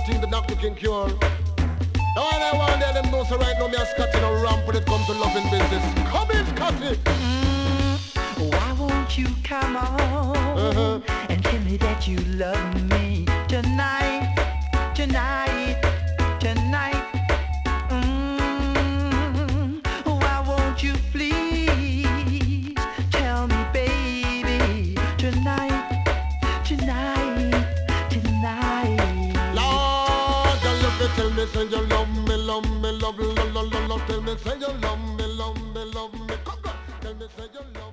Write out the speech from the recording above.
thing the doctor can cure. Now all I want them know so right now me a Scotty no ramp when it comes to loving business. Come in, Scotty. Why won't you come on and tell me that you love me tonight, tonight, tonight. Why won't you please tell me, baby, tonight, tonight, tonight. Lord, girl, if you tell me say you love me, love me, love, love, love, love, love. Tell me say you love me, love me, love me. Come on, tell me say you love me.